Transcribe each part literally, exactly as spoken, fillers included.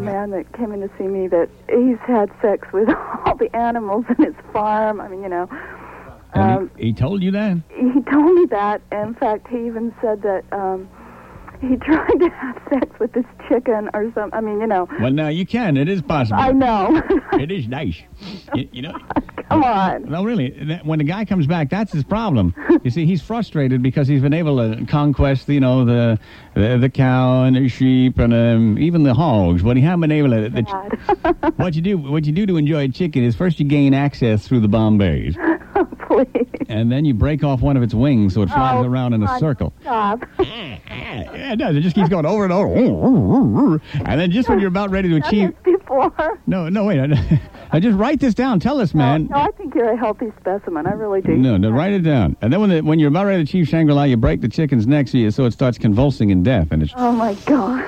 man that came in to see me that he's had sex with all the animals in his farm. I mean, you know. And Um, he, he told you that? He told me that. In fact, he even said that um, he tried to have sex with this chicken or something. I mean, you know. Well, now you can. It is possible. I know. It is nice. You, you know. Come on. No, really. That, when the guy comes back, that's his problem. You see, he's frustrated because he's been able to conquest, you know, the the, the cow and the sheep and um, even the hogs. But he hasn't been able to. The, what you do, what you do to enjoy a chicken is first you gain access through the Bombays. Please. And then you break off one of its wings so it flies oh, around in a God, circle. Stop. Yeah, it does. It just keeps going over and over. And then just when you're about ready to achieve... Before. No, no, wait. I, I just write this down. Tell us, man. No, no, I think you're a healthy specimen. I really do. No, no, write it down. And then when the, when you're about ready to achieve Shangri-La, you break the chicken's neck so, you, so it starts convulsing in death. And it's... Oh, my God.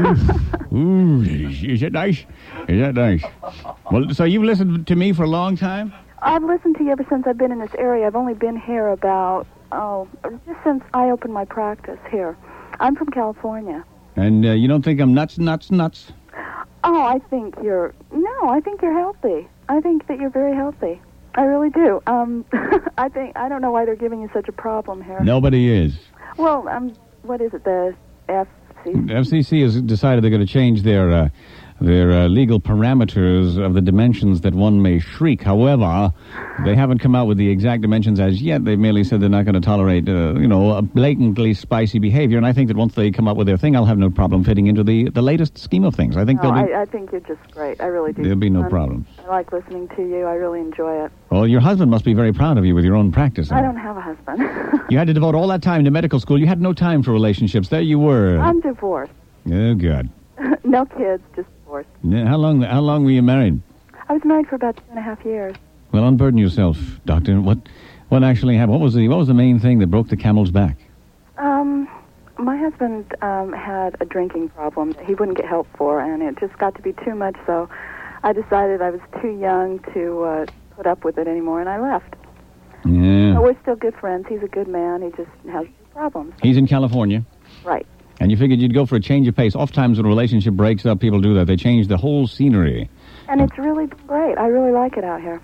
Ooh, ooh, is that nice? Is that nice? Well, so you've listened to me for a long time? I've listened to you ever since I've been in this area. I've only been here about, oh, just since I opened my practice here. I'm from California. And uh, you don't think I'm nuts, nuts, nuts? Oh, I think you're, no, I think you're healthy. I think that you're very healthy. I really do. Um, I think, I don't know why they're giving you such a problem here. Nobody is. Well, um, what is it, the F C C? F C C has decided they're going to change their... Uh, Their uh, legal parameters of the dimensions that one may shriek. However, they haven't come out with the exact dimensions as yet. They've merely said they're not going to tolerate, uh, you know, a blatantly spicy behavior. And I think that once they come up with their thing, I'll have no problem fitting into the, the latest scheme of things. I think No, there'll be... I, I think you're just great. I really do. There'll be no Um, problems. I like listening to you. I really enjoy it. Well, your husband must be very proud of you with your own practice. I don't have a husband. You had to devote all that time to medical school. You had no time for relationships. There you were. I'm divorced. Oh, God. No kids, just divorced. Yeah, how long, how long were you married? I was married for about two and a half years. Well, unburden yourself, Doctor. What what actually happened? What was the what was the main thing that broke the camel's back? Um, my husband um, had a drinking problem that he wouldn't get help for, and it just got to be too much, so I decided I was too young to uh, put up with it anymore, and I left. Yeah. But we're still good friends. He's a good man. He just has problems. He's in California. Right. And you figured you'd go for a change of pace. Oftentimes when a relationship breaks up, people do that. They change the whole scenery. And it's really great. I really like it out here.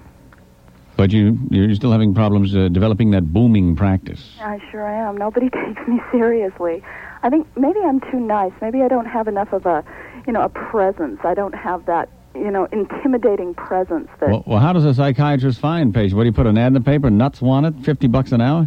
But you, you're still having problems uh, developing that booming practice. I sure am. Nobody takes me seriously. I think maybe I'm too nice. Maybe I don't have enough of a, you know, a presence. I don't have that, you know, intimidating presence that... Well, well how does a psychiatrist find patients? What do you put an ad in the paper? Nuts wanted? fifty bucks an hour?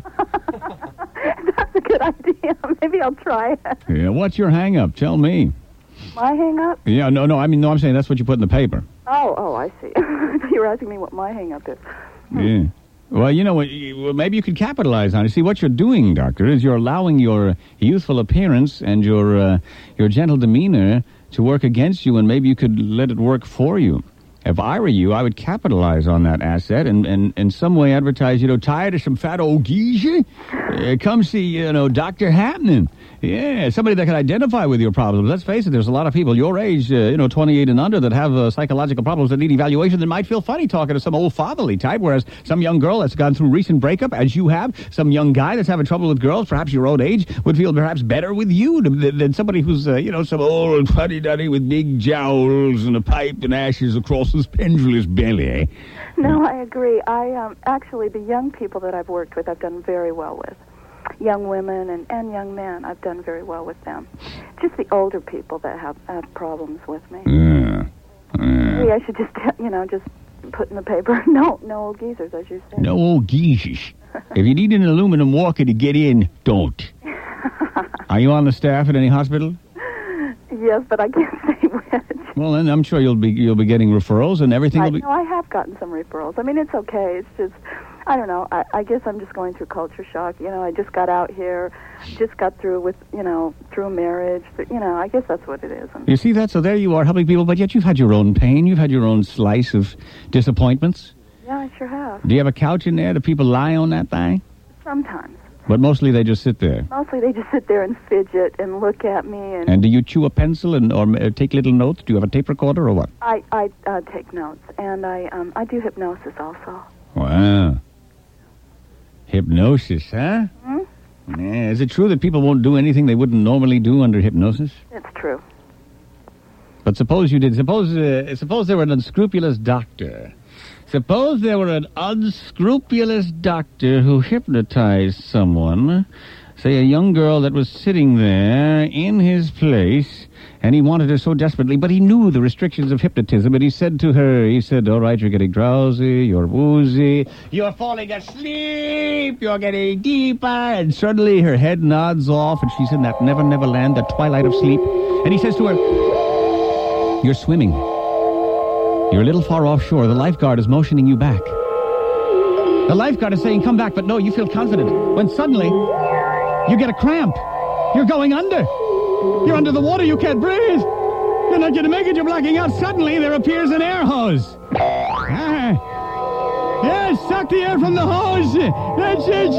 That's a good idea. Maybe I'll try it. Yeah, what's your hang-up? Tell me. My hang-up? Yeah, no, no, I mean, no, I'm saying that's what you put in the paper. Oh, oh, I see. You were asking me what my hang-up is. Yeah. Well, you know, well, maybe you could capitalize on it. See, what you're doing, Doctor, is you're allowing your youthful appearance and your uh, your gentle demeanor to work against you, and maybe you could let it work for you. If I were you, I would capitalize on that asset and, and in some way advertise, you know, tired of some fat old geezer? Uh, come see, you know, Doctor Happening. Yeah, somebody that can identify with your problems. Let's face it, there's a lot of people your age, uh, you know, twenty-eight and under, that have uh, psychological problems that need evaluation that might feel funny talking to some old fatherly type, whereas some young girl that's gone through recent breakup, as you have, some young guy that's having trouble with girls, perhaps your own age, would feel perhaps better with you than, than somebody who's, uh, you know, some old fuddy-duddy with big jowls and a pipe and ashes across his pendulous belly. No, I agree. I um, actually, the young people that I've worked with, I've done very well with. Young women and, and young men, I've done very well with them. Just the older people that have, have problems with me. Yeah. Yeah. Maybe I should just, you know, just put in the paper, no, no old geezers, as you say. No old geezers. If you need an aluminum walker to get in, don't. Are you on the staff at any hospital? Yes, but I can't say which. Well, then I'm sure you'll be you'll be getting referrals and everything I, will be... No, I have gotten some referrals. I mean, it's okay. It's just, I don't know. I, I guess I'm just going through culture shock. You know, I just got out here, just got through with, you know, through marriage. But, you know, I guess that's what it is. And you see that? So there you are helping people, but yet you've had your own pain. You've had your own slice of disappointments. Yeah, I sure have. Do you have a couch in there? Do people lie on that thing? Sometimes. But mostly they just sit there. Mostly they just sit there and fidget and look at me. And, and do you chew a pencil and or uh, take little notes? Do you have a tape recorder or what? I, I uh, take notes, and I um, I do hypnosis also. Wow. Hypnosis, huh? Hmm? Yeah. Is it true that people won't do anything they wouldn't normally do under hypnosis? It's true. But suppose you did. Suppose uh, suppose there were an unscrupulous doctor. Suppose there were an unscrupulous doctor who hypnotized someone, say a young girl that was sitting there in his place, and he wanted her so desperately, but he knew the restrictions of hypnotism, and he said to her, he said, all right, you're getting drowsy, you're woozy, you're falling asleep, you're getting deeper, and suddenly her head nods off, and she's in that never, never land, that twilight of sleep, and he says to her, you're swimming. You're a little far offshore. The lifeguard is motioning you back. The lifeguard is saying, come back, but no, you feel confident. When suddenly, you get a cramp. You're going under. You're under the water. You can't breathe. You're not going to make it. You're blacking out. Suddenly, there appears an air hose. Ah. Yes, suck the air from the hose. That's it.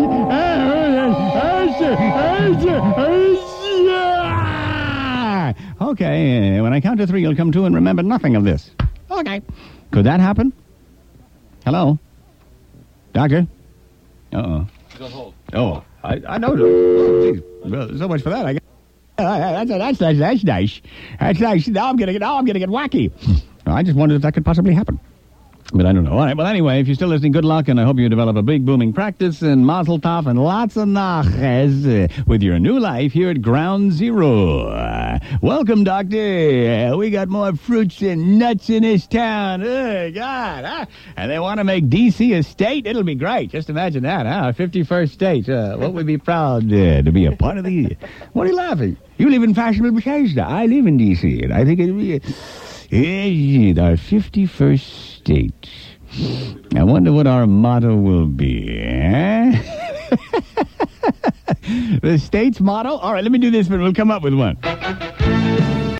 Okay, when I count to three, you'll come to and remember nothing of this. Okay. Could that happen? Hello? Doctor? Uh-oh. Oh, I, I know. Oh, geez. Well, so much for that, I guess. Uh, that's, that's, that's, that's nice. That's nice. Now I'm going to get, now I'm going to get wacky. I just wondered if that could possibly happen. But I don't know. All right, well, anyway, if you're still listening, good luck, and I hope you develop a big, booming practice, and mazel tov, and lots of naches uh, with your new life here at Ground Zero. Uh, welcome, Doctor. Uh, we got more fruits and nuts in this town. Oh, God. Huh? And they want to make D C a state? It'll be great. Just imagine that, huh? fifty-first state. Uh, what would be proud uh, to be a part of the... What are you laughing? You live in fashionable Bethesda. I live in D C, and I think it'll be... Uh, our fifty-first state. I wonder what our motto will be, eh? The state's motto? All right, let me do this, but we'll come up with one.